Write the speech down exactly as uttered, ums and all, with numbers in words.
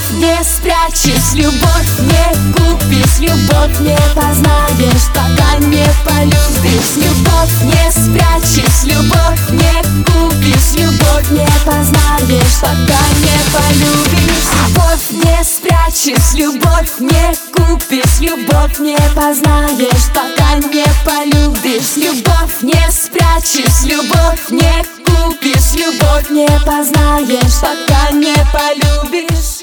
не спрячешь, любовь не купишь, любовь не познаешь, пока не полюбишь. Любовь не спрячешь, любовь не купишь, любовь не познаешь, пока не полюбишь. Любовь не спрячешь, любовь не купишь, любовь не познаешь, пока не полюбишь. Любовь не спрячешь, любовь не купишь, любовь не познаешь, пока не полюбишь.